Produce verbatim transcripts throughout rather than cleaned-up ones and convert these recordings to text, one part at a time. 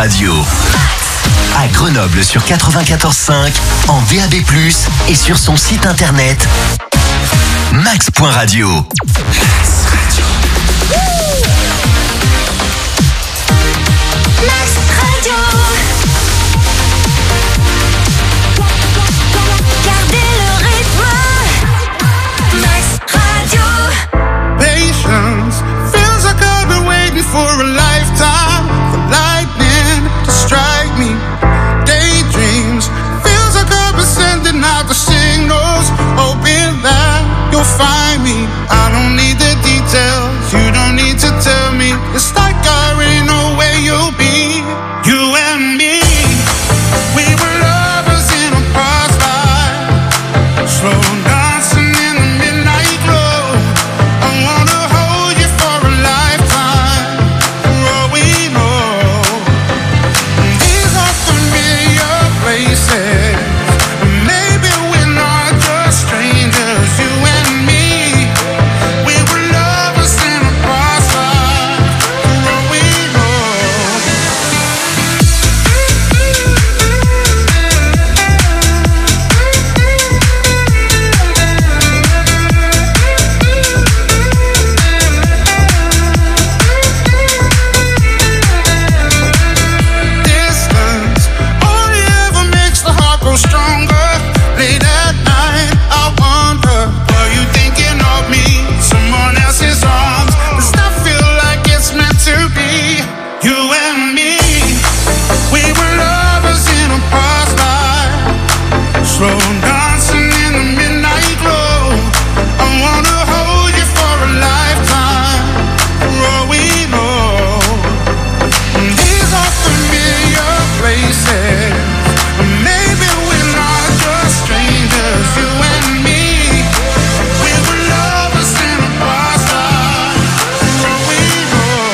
Radio. À Grenoble sur quatre-vingt-quatorze cinq, en D A B plus, et sur son site internet max point radio. Max Radio. Max Radio. Gardez le rythme. Max Radio. Patience feels like I've been waiting for a lifetime for lightning to strike me. Daydreams feels like I've been sending out the signals, hoping that you'll find me. I don't need the details, you don't need to tell me. It's like I already know where you'll be. You and me, we were lovers in a past life, slow dancing in the midnight glow. I wanna hold you for a lifetime, for all we know. These are familiar places, maybe we're not just strangers. You and me, we were lovers in a past life, for all we know. Distance only ever makes the heart grow stronger. Late at night, I wonder, are you thinking of me? Someone else's arms, does that feel like it's meant to be? You and me, we were lovers in a past life, slow dancing in the midnight glow. I wanna hold you for a lifetime, for all we know. These are familiar places, maybe we're not just strangers. You and me, we were lovers in a past life, for all we know.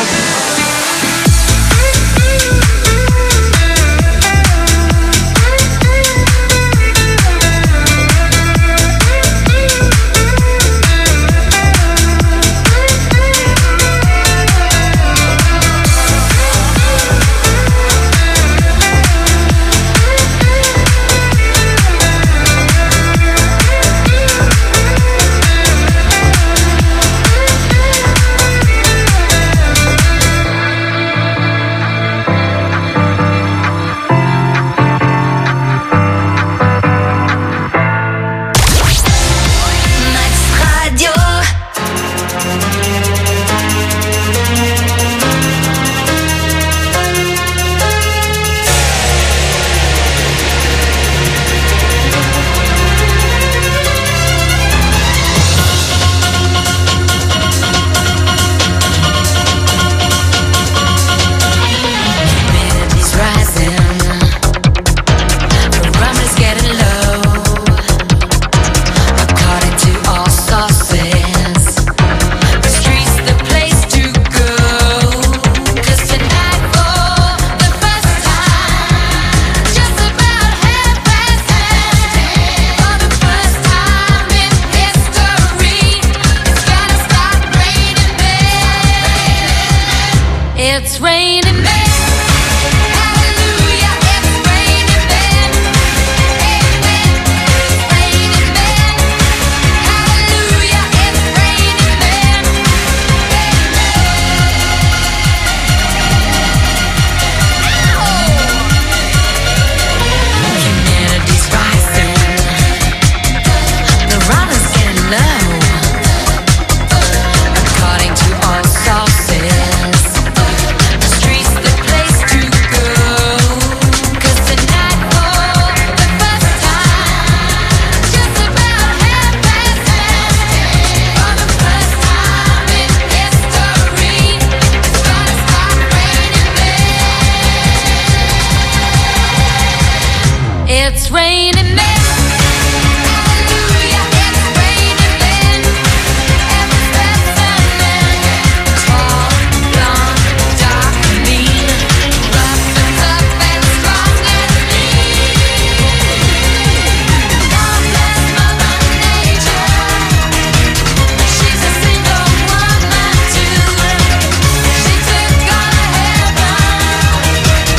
Max Radio. Humidity's rising, the rum is getting low. According to all sources, the street's the place to go. 'Cause tonight for the first time, just about half past ten, for the first time in history, it's gonna start raining men. It's raining men. Hallelujah, it's raining men. Amen, it's raining men. Hallelujah, it's raining men. Amen. Humanity's rising, the run is getting low. According to all sources, the street's the place to go. 'Cause tonight for the first time, just about half past ten, for the first time in history, it's gonna start raining men. It's raining men. Hallelujah, it's raining men. Every specimen, tall, blonde, dark and mean, rough and tough and strong and lean. God bless Mother Nature, she's a single woman too. She took on a heaven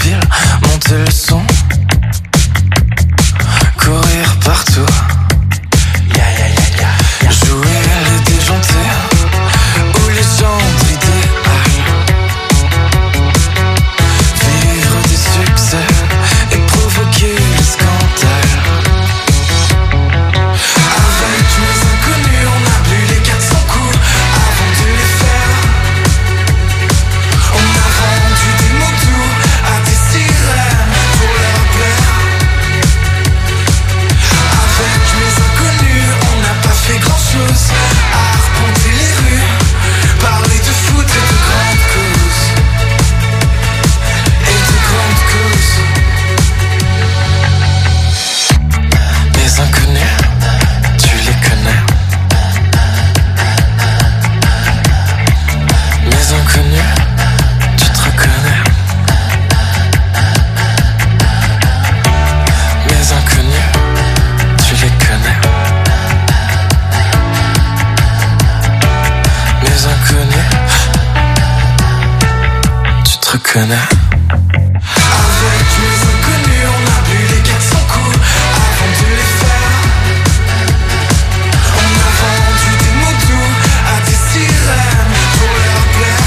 ville, monter le son, courir partout, yeah, yeah, yeah, yeah. Jouer les déjantés ou les gens idéales, vivre des succès et provoquer les scandales. Avec mes inconnus, on a bu les quatre cents coups avant de les faire. On a vendu des mots doux à des sirènes pour leur plaire. Avec mes inconnus, on n'a pas fait grand chose à arpenter les rues, parler de foot et de grandes causes, et de grandes causes. Mes inconnus, tu les connais. Mes inconnus, tu te reconnais. Mes inconnus, tu les connais. Mes inconnus, tu te reconnais. Avec mes inconnus, on a bu les quatre cents coups avant de les faire. On a vendu des mots doux à des sirènes pour leur plaire.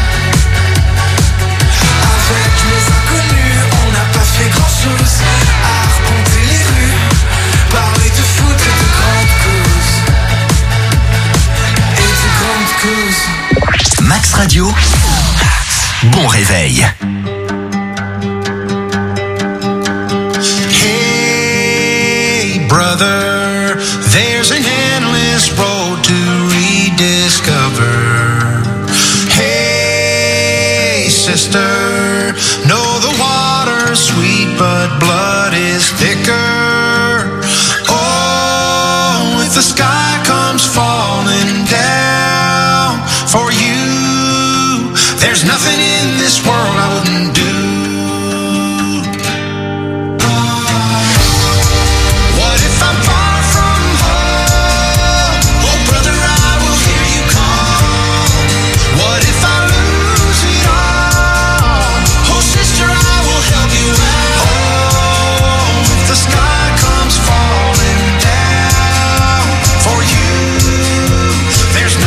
Avec mes inconnus, on n'a pas fait grand chose à arpenter les rues, parler de foot et de grandes causes, et de grandes causes. Max Radio, bon réveil. Hey, brother, there's an endless road to rediscover. Hey, sister, know the water's sweet, but blood is thicker. Oh, if the sky comes falling down for you, there's nothing in this world I wouldn't do. What if I'm far from home? Oh, brother, I will hear you call. What if I lose it all? Oh, sister, I will help you out. Oh, if the sky comes falling down for you, there's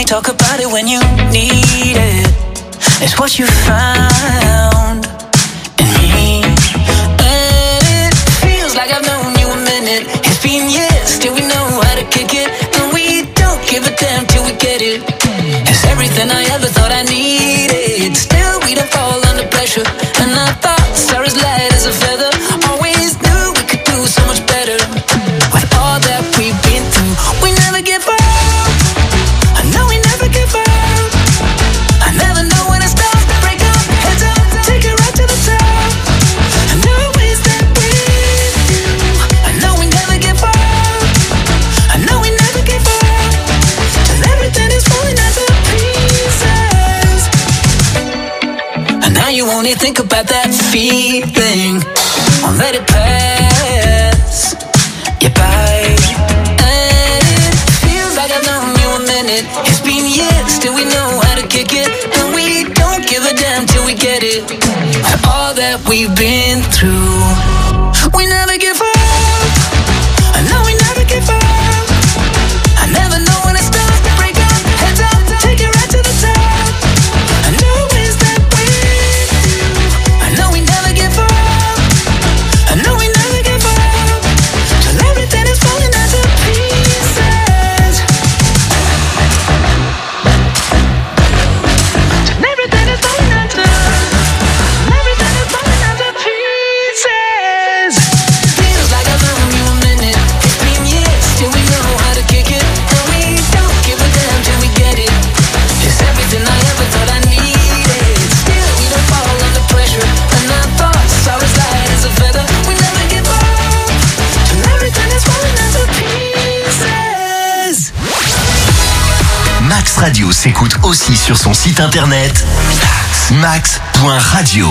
talk about it when you need it. It's what you found in me. And it feels like I've known you a minute. It's been years, still we know how to kick it. And we don't give a damn till we get it. It's everything I ever thought I needed. Still we don't fall under pressure. And I thought Sarah's light as a feather. Always knew we could do so much better. With all that we've been through, we never give up. I know we never give up. I never know when to stop. Break up, heads up, take it right to the top. I know it's that with you. I know we never give up. I know we never give up. Till everything is falling out to pieces. And now you only think about that feeling. Won't let it pass you by. And it feels like I've known you a minute. It's been years, still we know how to kick it. And we don't give a damn till we get it. And all that we've been through, we never give up. I know we never give up. I never know when to stop. Break up, heads up, take it right to the top. I know it's that with you. I know we never give up. I know we never give up. Till everything is falling out to pieces. Till everything is falling out to. Everything is falling out to pieces. Feels like I've known you a minute. It's been years, still we know how to kick it. And we don't give a damn till we get it. It's everything I ever thought I needed. Still we don't fall under pressure. And I thought Sarah's light as a feather. We never give up. Till everything is falling out to pieces. Max Radio s'écoute aussi sur son site internet max point radio.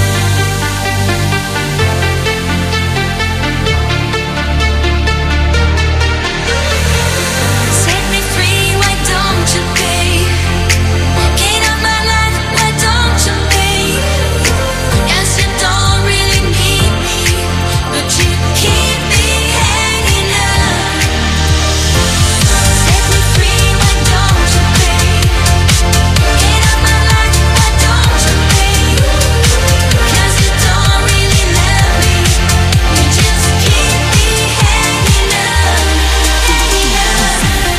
Set me free, why don't you pay? Get out my life, why don't you pay? Yes, you don't really need me, but you keep me hanging up. Set me free, why don't you pay? Get out my life, why don't you pay? Yes, you don't really love me, you just keep me hanging up, hanging up.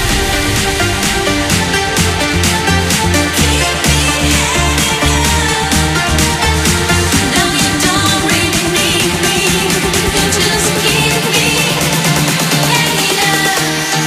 Keep me hanging up. No, you don't really need me, you just keep me hanging up.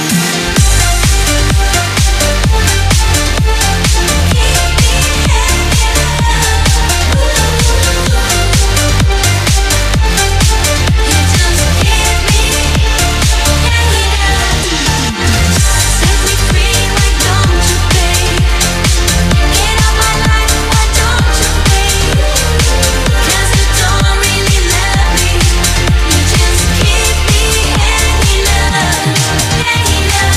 Set me free, why don't you pay? Get out my life, why don't you pay? Cause you don't really love me, you just keep me hanging up, hanging up.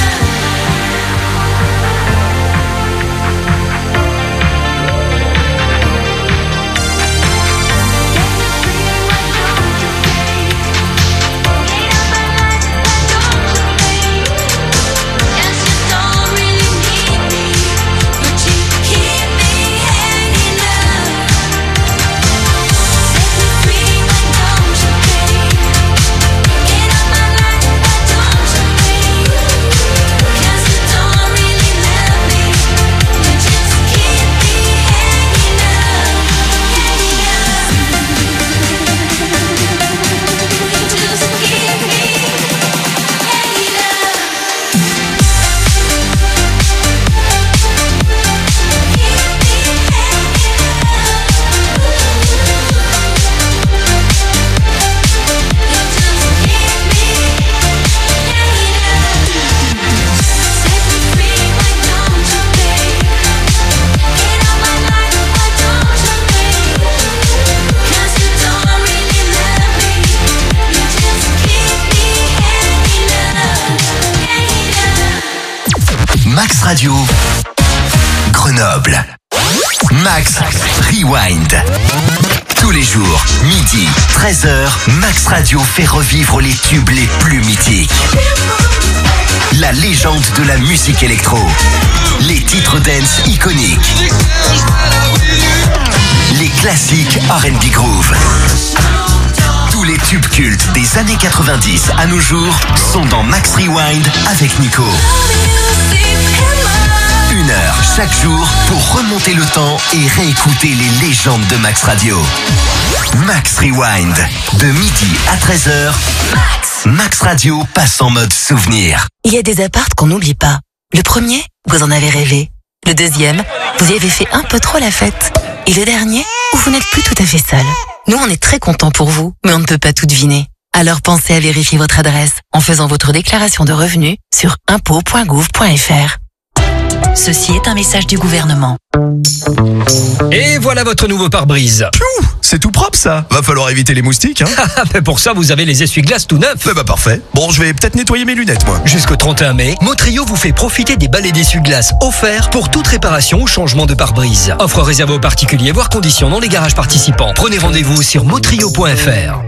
Max Radio, Grenoble. Max Rewind. Tous les jours, midi, treize heures, Max Radio fait revivre les tubes les plus mythiques. La la légende de la musique électro. Les titres dance iconiques. Les classiques R and B groove. Tous les tubes cultes des années quatre-vingt-dix à nos jours sont dans Max Rewind avec Nico. Une heure chaque jour pour remonter le temps et réécouter les légendes de Max Radio. Max Rewind, de midi à treize heures. Max, Max Radio passe en mode souvenir. Il y a des appartes qu'on n'oublie pas. Le premier, vous en avez rêvé. Le deuxième, vous y avez fait un peu trop la fête. Et le dernier, où vous n'êtes plus tout à fait seul. Nous, on est très contents pour vous, mais on ne peut pas tout deviner. Alors pensez à vérifier votre adresse en faisant votre déclaration de revenus sur impôts point gouv point fr. Ceci est un message du gouvernement. Et voilà votre nouveau pare-brise. Piou, c'est tout propre ça. Va falloir éviter les moustiques, hein. Mais pour ça, vous avez les essuie-glaces tout neufs. Eh bah parfait. Bon, je vais peut-être nettoyer mes lunettes, moi. Jusqu'au trente et un mai, Motrio vous fait profiter des balais d'essuie-glaces offerts pour toute réparation ou changement de pare-brise. Offre réservée aux particuliers, voire conditions dans les garages participants. Prenez rendez-vous sur motrio point fr.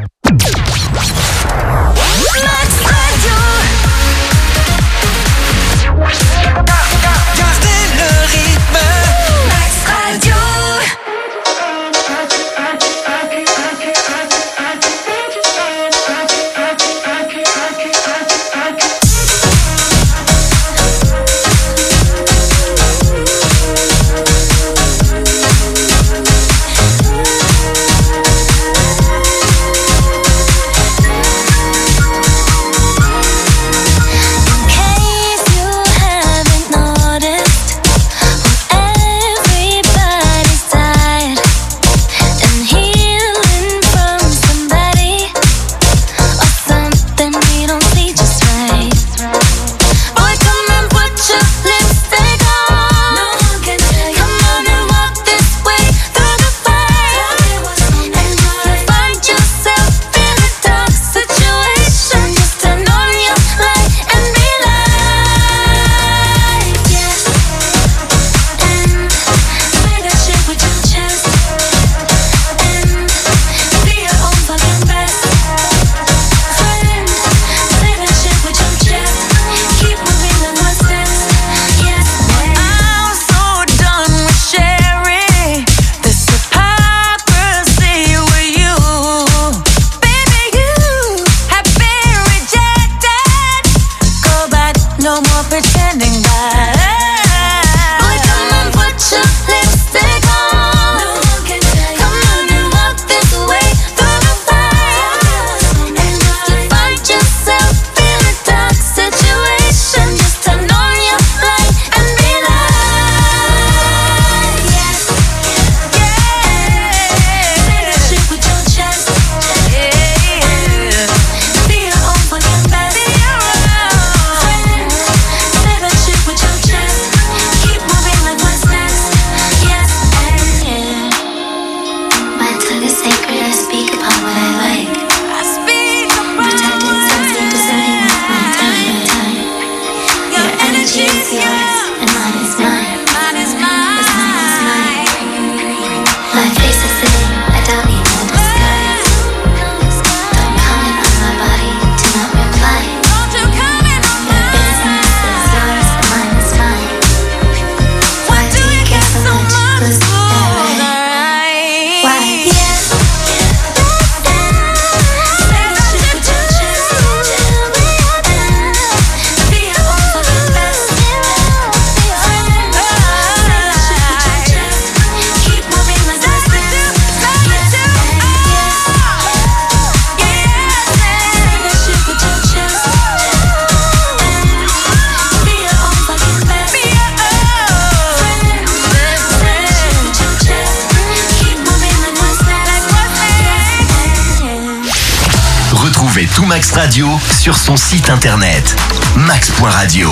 Retrouvez tout Max Radio sur son site internet max point radio.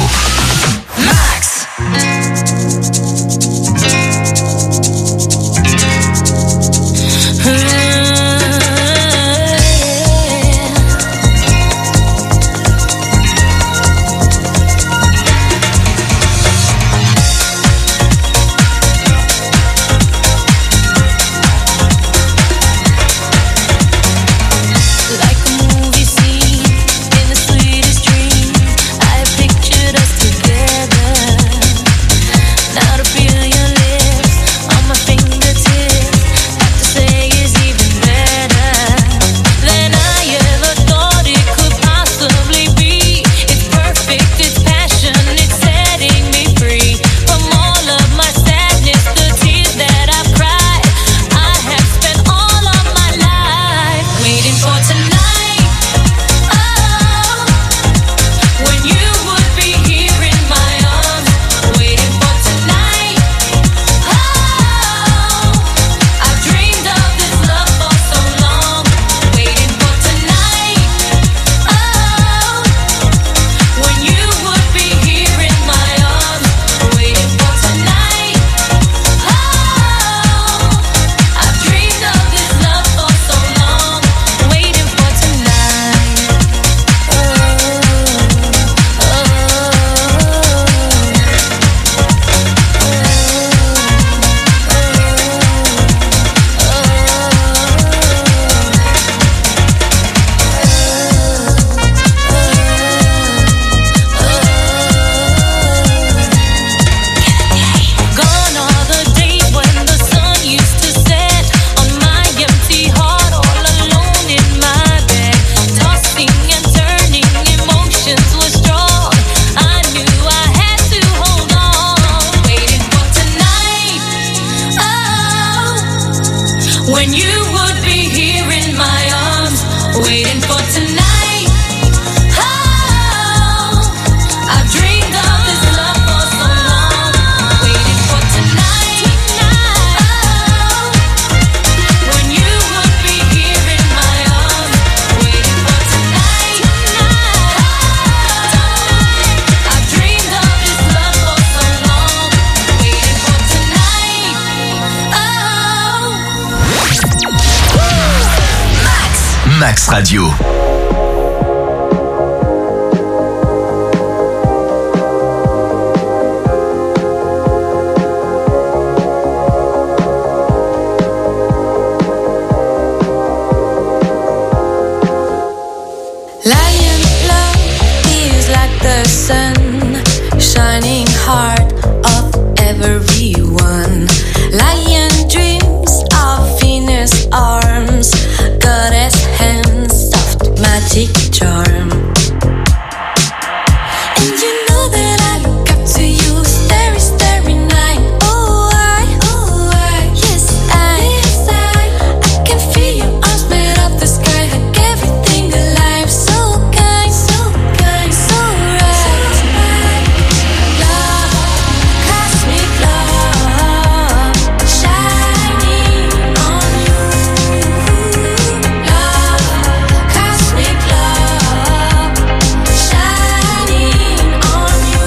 Max. Like a movie scene in the sweetest dream, I pictured us Radio. Lion love is like the sun, shining heart of everyone. Lion dreams of Venus arms, goddess hands, soft magic charm. And you know that I look up to you, starry, starry night. Oh, I, oh, I, yes, I, yes, I, I can feel your arms made of the sky, hug everything alive. So kind, so kind, so right. Love, cosmic love, shining on you. Love, cosmic love, shining on you.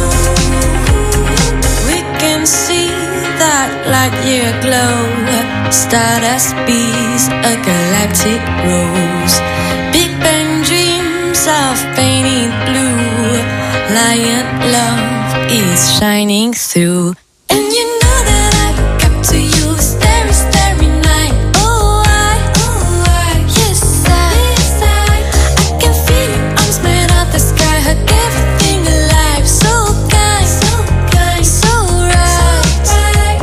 We can see that light year glow, stardust bees, a galactic rose. Big Bang dreams of painted blue. Lion love is shining through. And you know that I look up to you, starry, starry night. Oh, I, oh, I, yes, I, yes, I, I can feel your arms made of the sky, hug everything alive. So kind, so kind, so right.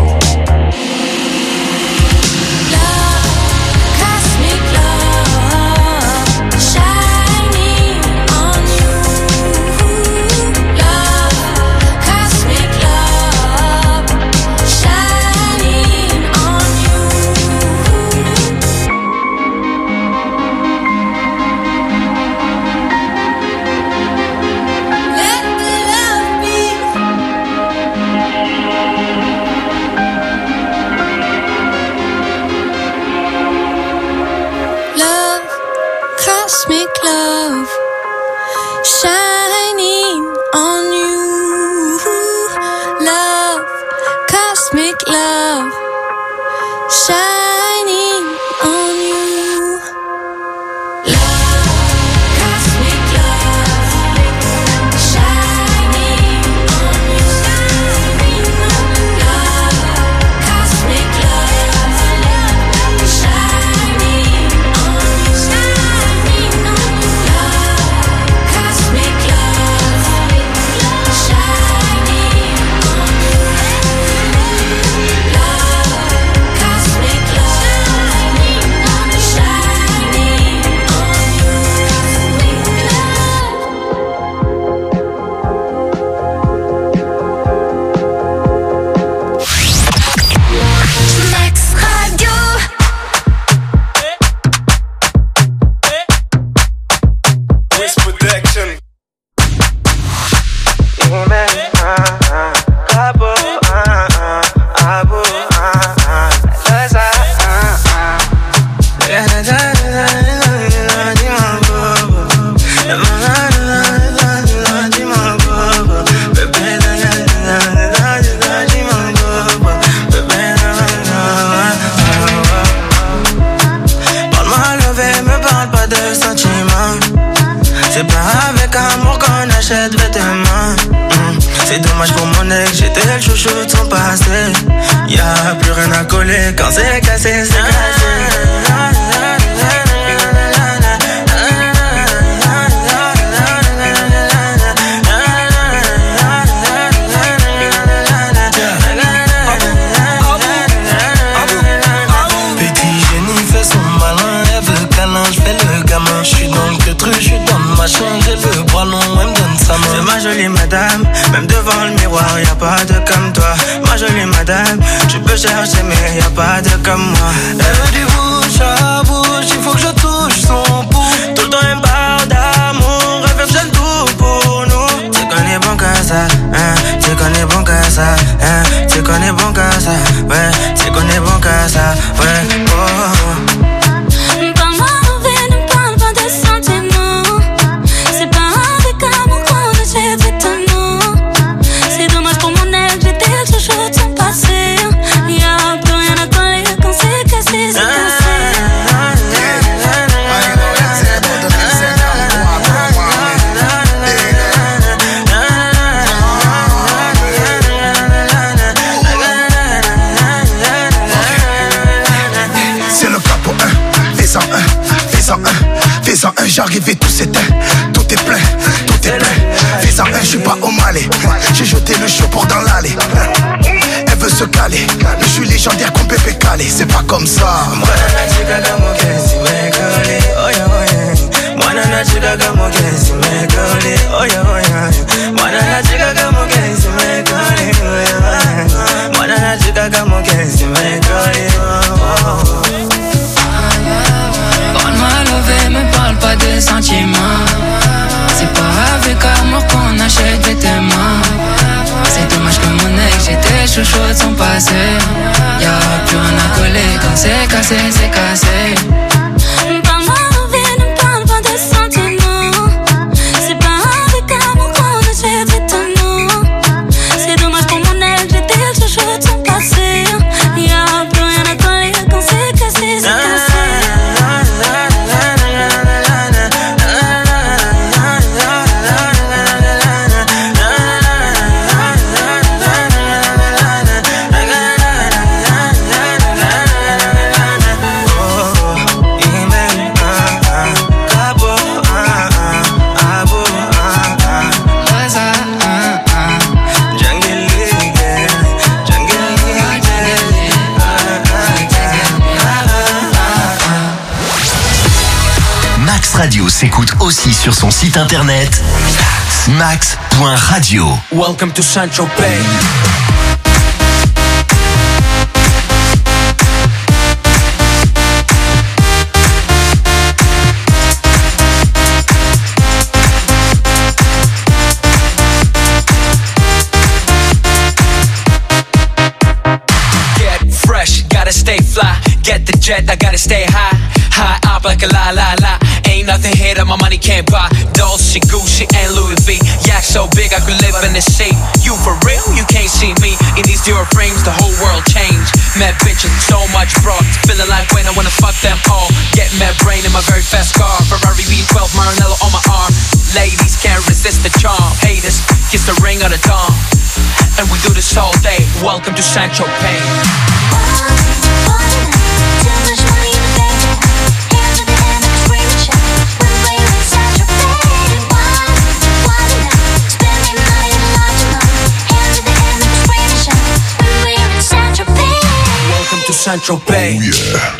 Love, cosmic love, shining on you. Love, cosmic love, shining on you. Let the love be. Love, cosmic love, shining on you. Love, cosmic love, shining on you. Love, cosmic love, shining on you. Love, cosmic love, shining on you. Shining on you. Love, cosmic love, shining on you. Love, cosmic love, shining on you. Max Radio. Wiz Production. Parle-moi levé, me parle pas de sentiments. C'est pas avec amour qu'on achète vêtements. Mm. C'est dommage pour mon ex, j'étais le chouchou de son passé. Y'a plus rien à coller quand c'est cassé, c'est Petit génie fait son malin, elle veut câlin, je fais le gamin. Je suis dans le truc, je suis dans le machin, j'ai le bras long, elle me donne sa main. C'est ma jolie madame, même devant le miroir, y'a pas de comme toi. Ma jolie madame, tu peux chercher mais y'a pas de comme moi. Elle veut du bouche à bouche, il faut que je touche son pouls. Tout le temps elle me parle d'amour, elle veut que je le tout pour nous. Tu connais bon qu'à ça, hein, tu connais bon qu'à ça, hein, tu connais bon qu'à ça, ouais, tu connais bon qu'à ça, ouais, oh. Parle-moi envers, ne parle pas de sentiments. C'est pas avec amour qu'on achète vêtements. C'est dommage pour mon ex, j'étais le chouchou de son passé. Y'a plus rien à coller quand c'est cassé, c'est cassé. arrivé, tout s'éteint. Tout est plein, tout est plein. Fais-en un, je suis pas au Malais. J'ai jeté le show pour dans l'allée. Elle veut se caler, mais je suis légendaire comme Pépé Calé. C'est pas comme ça. Mwana chica como que si me cole, oye oye. Mwana chica como que si me cole, mwana chica como que si me cole. Parle-moi levé, me parle pas de sentiments. C'est pas avec amour qu'on achète des témoins. C'est dommage que mon ex, j'étais chouchou de son passé. Y'a plus rien à coller, quand c'est cassé, c'est cassé. Parle-moi levé, ne parle pas de sentiments. C'est pas avec amour qu'on achète des témoins. C'est dommage pour mon ex, j'étais chouchou de son passé. Y'a plus rien à coller, quand c'est cassé, c'est cassé. Radio s'écoute aussi sur son site internet max point radio. Welcome to Central Bay. Get fresh, gotta stay fly. Get the jet, I gotta stay high. High up like a la la la. Ain't nothing here that my money can't buy. Dolce, Gucci, and Louis V. Yak so big I could live in the sea. You for real? You can't see me. In these zero frames, the whole world changed. Mad bitches, so much broad. Feeling like when I wanna fuck them all. Get mad brain in my very fast car. Ferrari V twelve, Maranello on my arm. Ladies can't resist the charm. Haters, kiss the ring of the dawn. And we do this all day. Welcome to Sancho Pay. Central Bay. Oh, yeah.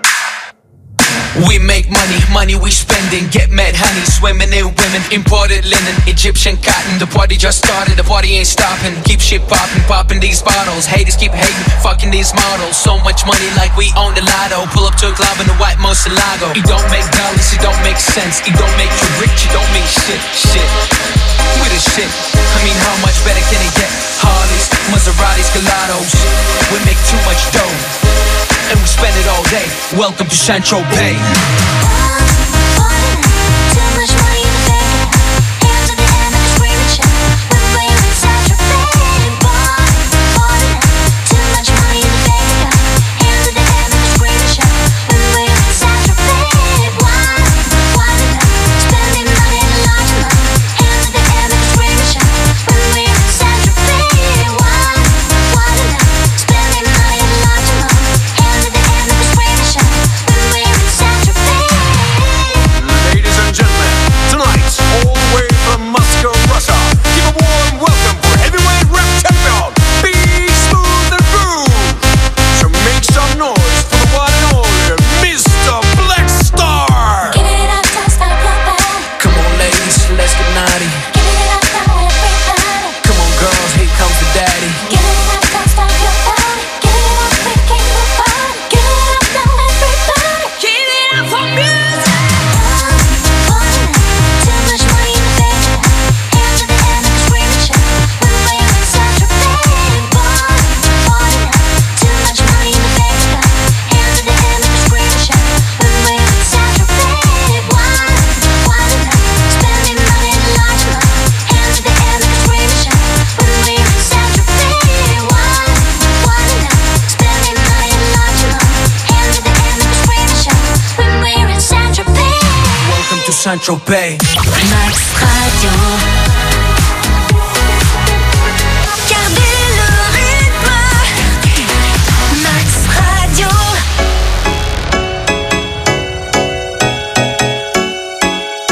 We make money, money we spending. Get mad honey, swimming in women. Imported linen, Egyptian cotton. The party just started, the party ain't stopping. Keep shit popping, popping these bottles. Haters keep hating, fucking these models. So much money like we own the lotto. Pull up to a club in the white Moselago. It don't make dollars, it don't make sense. It don't make you rich, it don't make shit, shit. We the shit, I mean how much better can it get? Harleys, Maseratis, Gelatos. We make too much dough and we spend it all day. Welcome to Central Bay. Central Bay. Max Radio. Gardez le rythme. Max Radio.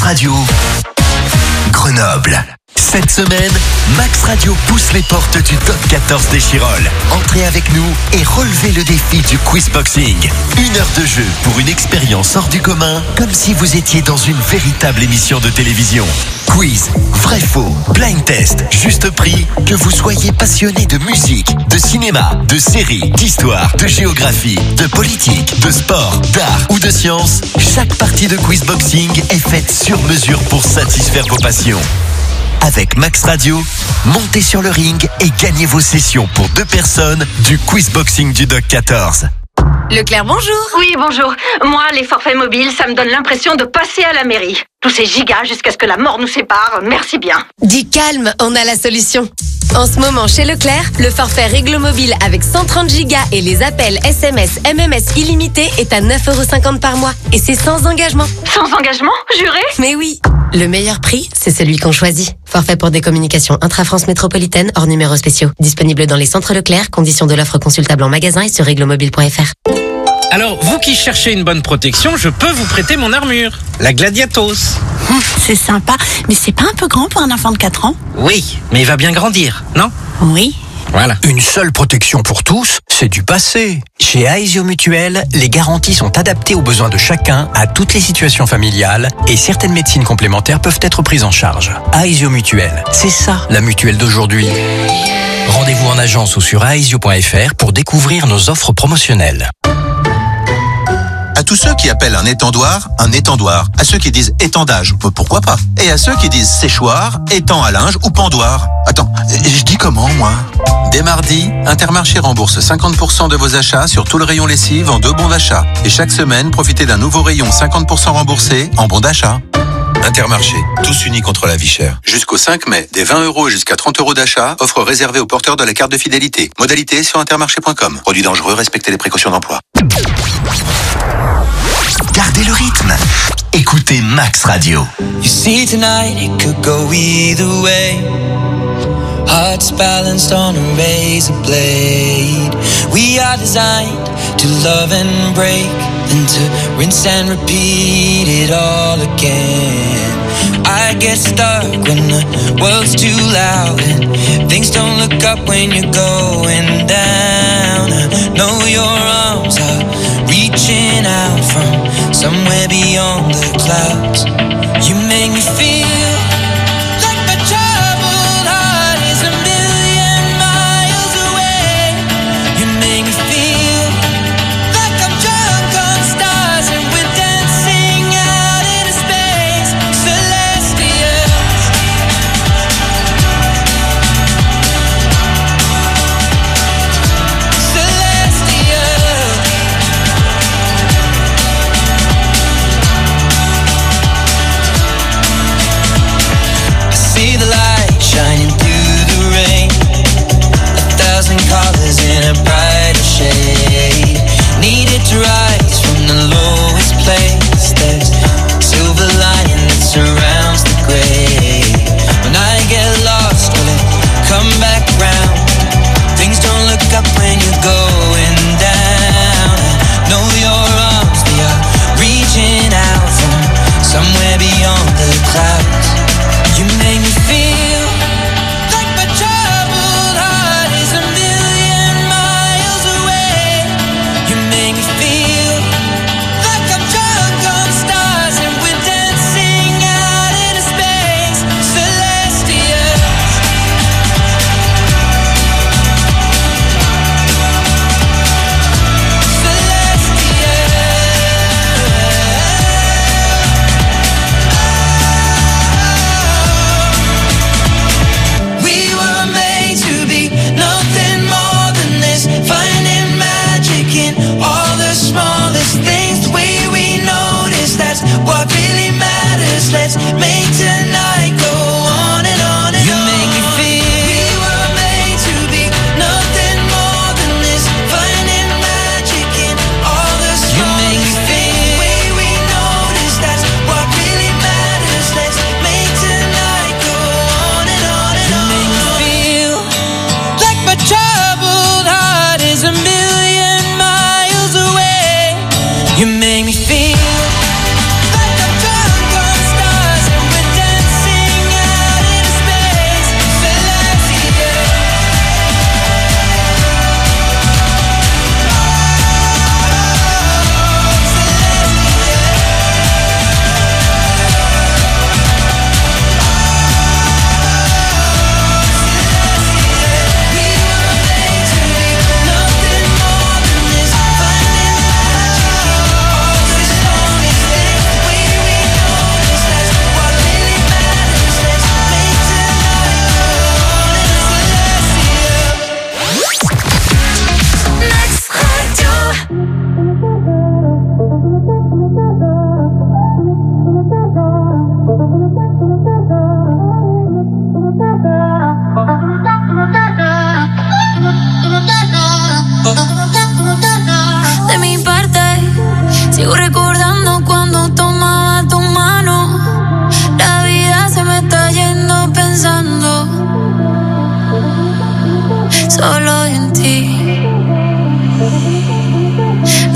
Radio, Grenoble. Cette semaine, Max Radio pousse les portes du Top quatorze d'Échirolles. Entrez avec nous et relevez le défi du quiz boxing. Une heure de jeu pour une expérience hors du commun, comme si vous étiez dans une véritable émission de télévision. Quiz, vrai faux, blind test, juste prix, que vous soyez passionné de musique, de cinéma, de séries, d'histoire, de géographie, de politique, de sport, d'art ou de science, chaque partie de quiz boxing est faite sur mesure pour satisfaire vos passions. Avec Max Radio, montez sur le ring et gagnez vos sessions pour deux personnes du quiz boxing du Doc quatorze. Leclerc, bonjour. Oui, bonjour. Moi, les forfaits mobiles, ça me donne l'impression de passer à la mairie. Tous ces gigas jusqu'à ce que la mort nous sépare, merci bien. Du calme, on a la solution. En ce moment, chez Leclerc, le forfait Réglo Mobile avec cent trente gigas et les appels S M S, M M S illimités est à neuf euros cinquante par mois. Et c'est sans engagement. Sans engagement, juré? Mais oui. Le meilleur prix, c'est celui qu'on choisit. Forfait pour des communications intra-France métropolitaine hors numéros spéciaux. Disponible dans les centres Leclerc. Conditions de l'offre consultable en magasin et sur réglomobile point F R. Alors, vous qui cherchez une bonne protection, je peux vous prêter mon armure, la Gladiatos. Hum, c'est sympa, mais c'est pas un peu grand pour un enfant de quatre ans? Oui, mais il va bien grandir, non? Oui. Voilà. Une seule protection pour tous, c'est du passé. Chez Aesio Mutuel, les garanties sont adaptées aux besoins de chacun, à toutes les situations familiales, et certaines médecines complémentaires peuvent être prises en charge. Aesio Mutuel, c'est ça la mutuelle d'aujourd'hui. Rendez-vous en agence ou sur aesio point F R pour découvrir nos offres promotionnelles. À tous ceux qui appellent un étendoir, un étendoir. À ceux qui disent étendage, pourquoi pas. Et à ceux qui disent séchoir, étang à linge ou pendoir. Attends, je dis comment, moi? Dès mardi, Intermarché rembourse cinquante pour cent de vos achats sur tout le rayon lessive en deux bons d'achat. Et chaque semaine, profitez d'un nouveau rayon cinquante pour cent remboursé en bons d'achat. Intermarché, tous unis contre la vie chère. Jusqu'au cinq mai, des vingt euros et jusqu'à trente euros d'achat, offre réservée aux porteurs de la carte de fidélité. Modalité sur intermarché point com. Produit dangereux, respectez les précautions d'emploi. Gardez le rythme. Écoutez Max Radio. You see tonight it could go either way. Hearts balanced on a razor blade. We are designed to love and break, then to rinse and repeat it all again. I get stuck when the world's too loud and things don't look up when you're going down. I know your arms are reaching out from somewhere beyond the clouds. You make me feel like my troubled heart is a million miles away. You make me feel like I'm drunk on stars and we're dancing out into space. Celestial. Celestial. See the light shining through the rain. A thousand colors in a brighter shade. Needed to rise from the lowest place. There's silver lining that surrounds the gray. When I get lost, will it come back round? Things don't look up when you're going down. I know your arms, they are reaching out from somewhere beyond the clouds. You make me feel like my troubled heart is a million miles away. You make me feel like I'm drunk on stars and we're dancing out into space. Celestial. We were made to be nothing more than this. Finding magic in all the smallest things. The way we notice, that's what really matters. Let's make tonight go on and on and on. You make me feel we were made to be nothing more than this. Finding magic in all the smallest things. You make me feel the way we notice, that's what really matters. Let's make tonight go on and on and on. You make me feel like my troubled heart is a million miles away. You make me feel like I'm drunk on stars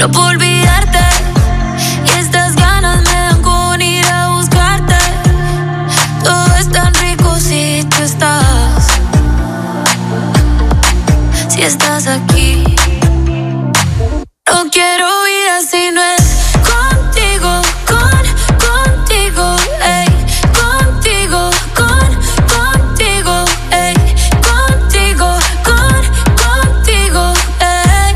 no puedo olvidarte. Y estas ganas me dan con ir a buscarte. Todo es tan rico si tú estás. Si estás aquí. No quiero vida si no es contigo, con, contigo, ey. Contigo, con, contigo, ey. Contigo, con, contigo, ey.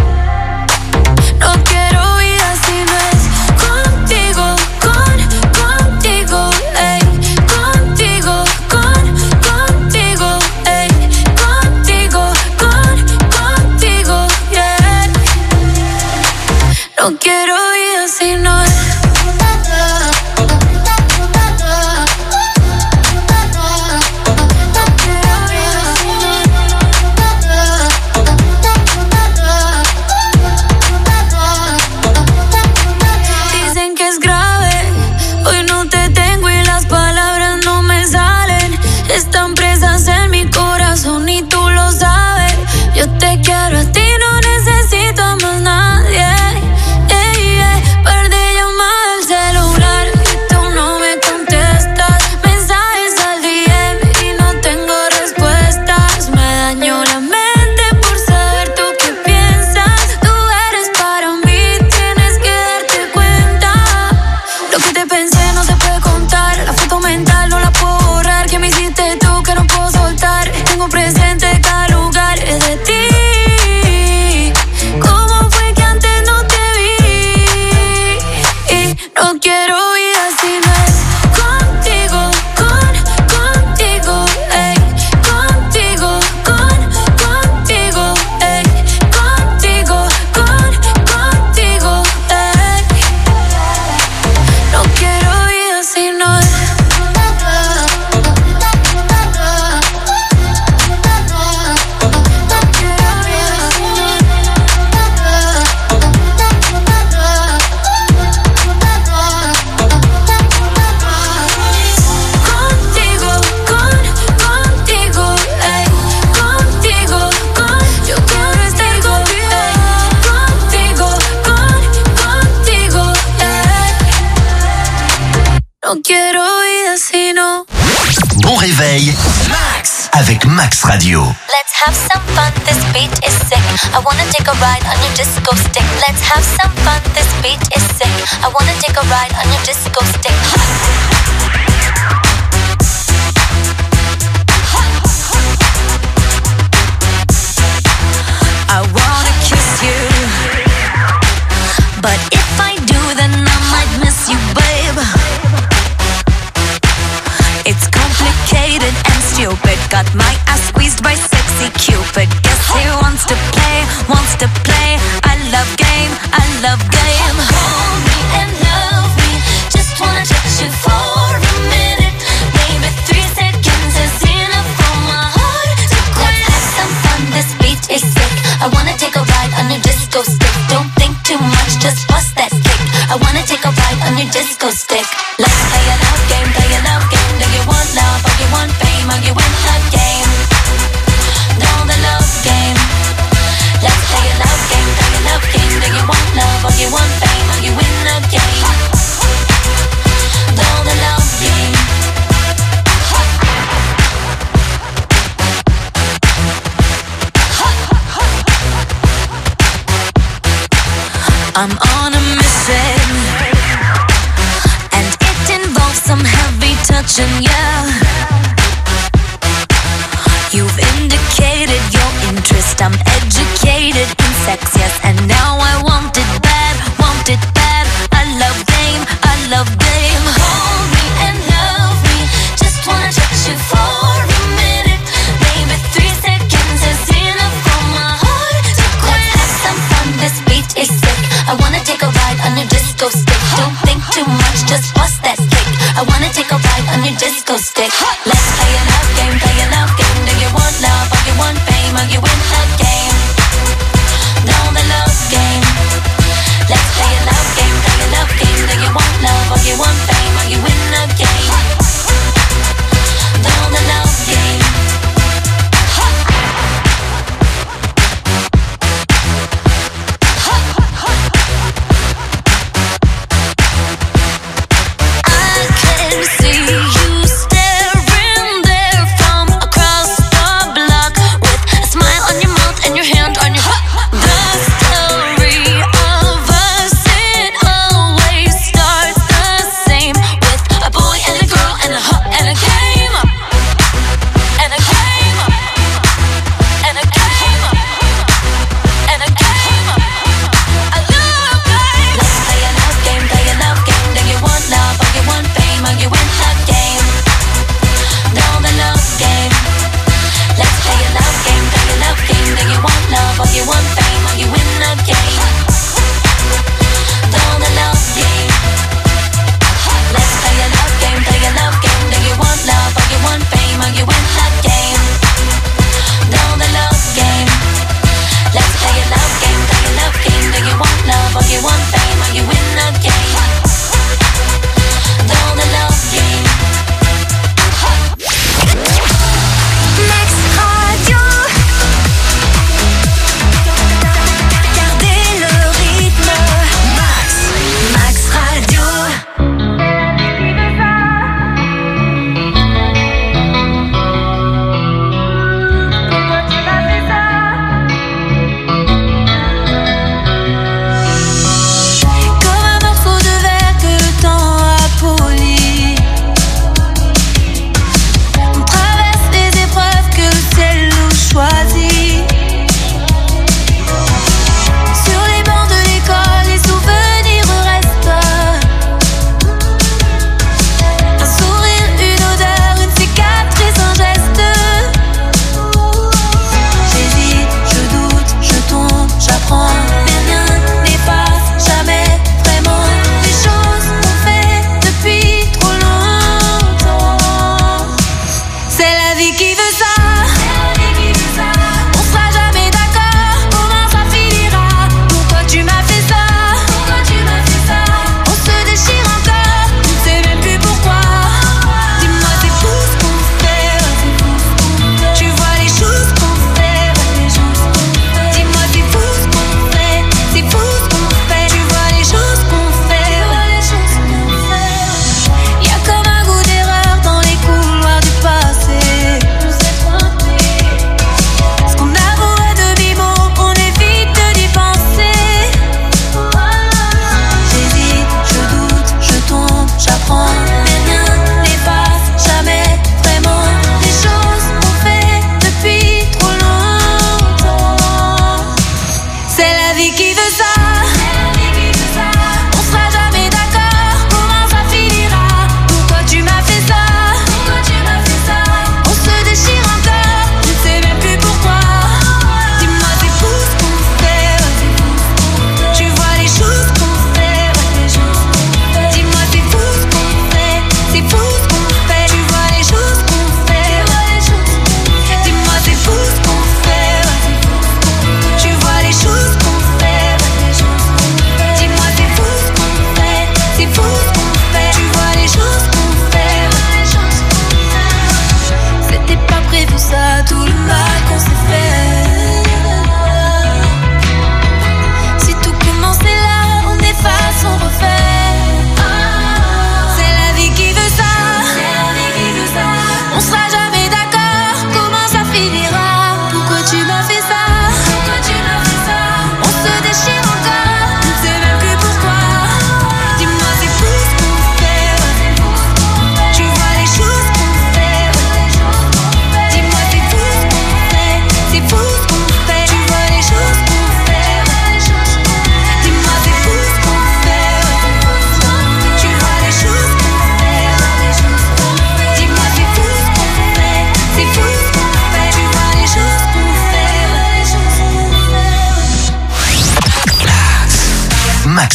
No quiero vida si no es contigo, con, contigo, ey. Contigo, con, contigo, ey. Contigo, con, contigo, yeah. No quiero vida si no es. Dicen que es grave, hoy no te tengo y las palabras no me salen. Están presas en mi corazón y tú lo sabes. Yo te quiero a ti, no necesito a más nadie. Ey, ey, par de llamadas al celular y tú no me contestas. Mensajes al D M y no tengo respuestas. Me dañó la mente por saber tú qué piensas. Tú eres para mí, tienes que darte cuenta. Lo que te pensé no se puede contar. La foto mental no la puedo borrar. Que me hiciste tú que no puedo soltar. Tengo presente cada lugar es de ti. ¿Cómo fue que antes no te vi? Y no quiero vida si no es contigo, con, contigo, ey. Contigo, con, contigo, ey. Contigo, con, contigo, ey. No quiero vida si no es. Contigo, con, contigo, ey. Contigo, con, yo quiero estar contigo, ey. Contigo, con, contigo, ey. No quiero vida si no. Bon réveil, Max, avec Max Radio. Let's have some fun, this beat is sick. I wanna take a ride on your disco stick. Let's have some fun, this beat is sick. I wanna take a ride on your disco stick. I wanna kiss you, but if I do, then I might miss you, babe. It's complicated and stupid. Got my ass squeezed by sexy Cupid. Guess he wants to play, wants to play. I love game, I love game. Hold me and love me. Just wanna touch you for a minute. Maybe three seconds is enough for my heart to quit. Let's have some fun, this beat is sick. I wanna take a ride on your disco stick. Don't think too much, just bust that kick. I wanna take a ride on your disco stick. Let's play a love game, play a love game. Do you want love or you want fame or you win the game? Know the love game. Let's play a love game, play a love game. Do you want love or you want fame or you win the game? Know the love game. I'm on a mission, and it involves some heavy touching, yeah. You've indicated your interest, I'm educated in sex, yes. And now I want it bad, want it bad. I love game, I love game. Hold me and love me, just wanna touch you for a minute. Maybe three seconds is enough for my heart to quit. Let's have some fun, this beat is sick. I wanna take a ride on your disco stick. Don't think too much, just bust that kick. I wanna take a ride on your disco stick. Let's play a love game, play a love game. Do you want love or you want fame or you win the game? Know the love game. Let's play a love game, play a love game. Do you want love or you want fame or you win the game? Know the love game.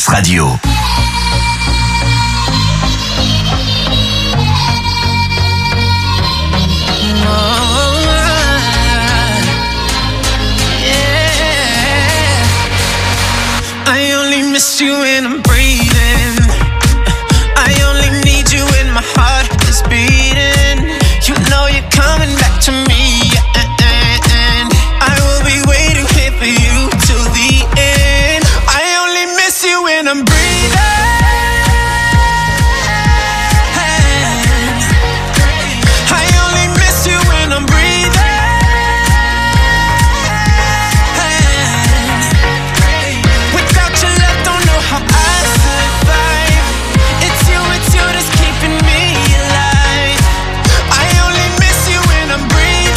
Max Radio. I only miss you when I'm breathing. I only need you when my heart is beating. You know you're coming back to me, and I will be waiting here for you till the end. I only miss you when I'm breathing. I only miss you when I'm breathing. Without your love, don't know how I survive. It's you, it's you that's keeping me alive. I only miss you when I'm breathing.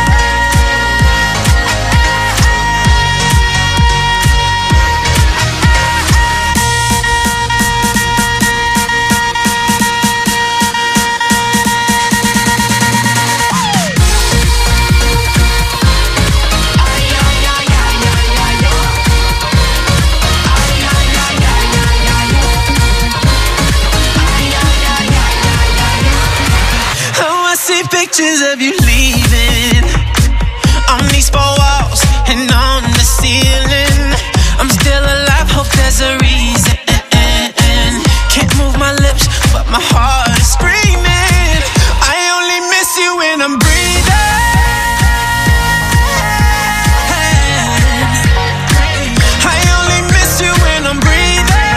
Oh, I see pictures of you leaving on these four walls and on the ceiling. I'm still alive, hope there's a reason. Can't move my lips, but my heart is screaming. I only miss you when I'm breathing. I only miss you when I'm breathing.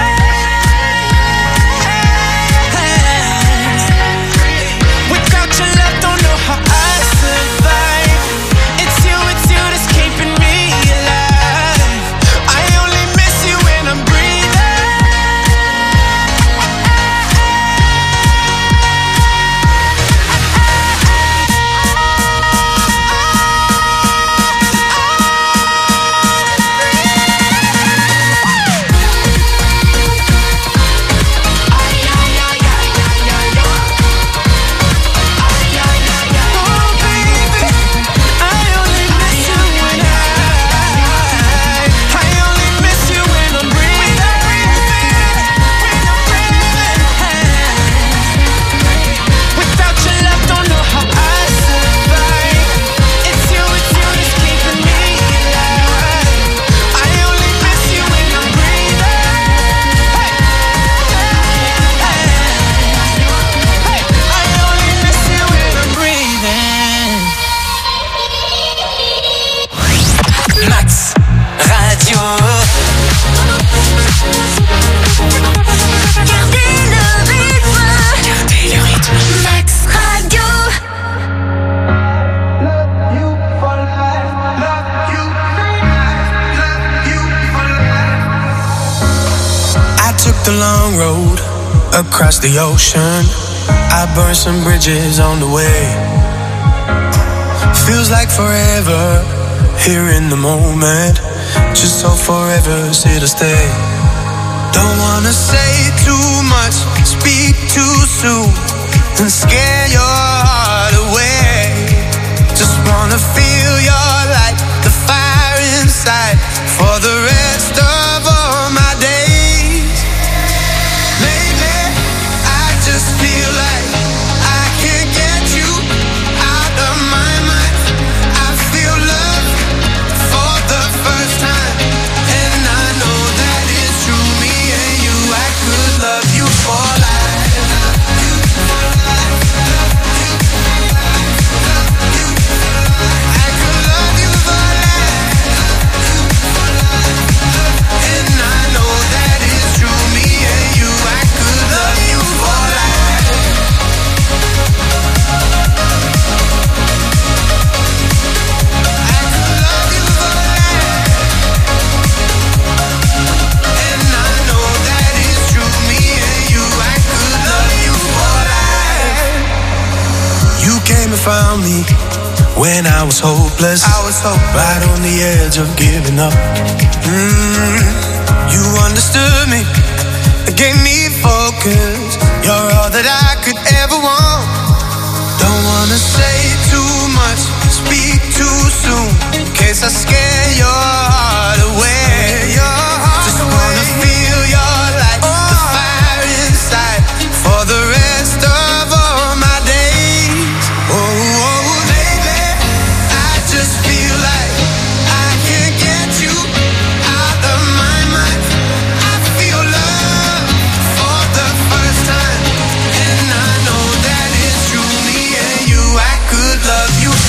Without your love, don't know how I survive. It's you, it's you that's keeping me alive. I only miss you when I'm breathing. Without your love, don't know how I survive. It's you, it's you that's keeping me alive. I only miss you when I'm breathing. I only miss you when I'm breathing. Max Radio. Gardez le rythme. Max Radio. I took the long road across the ocean. I burned some bridges on the way. Feels like forever here in the moment. Just so forever's here to stay. Don't wanna say too much, speak too soon, and scare your heart away. Just wanna feel your light, the fire inside, for the rest of all my days. Lately, I just feel like I can't get you out of my mind. I feel love for the first time, and I know that it's true. Me and you, I could love you for life. I could love you for found me when I was hopeless. I was hopeless. Right on the edge of giving up. Mm, you understood me, gave me focus. You're all that I could ever want. Don't wanna say too much, speak too soon, in case I scare your heart away. Your heart Just away. Wanna feel your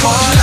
Moi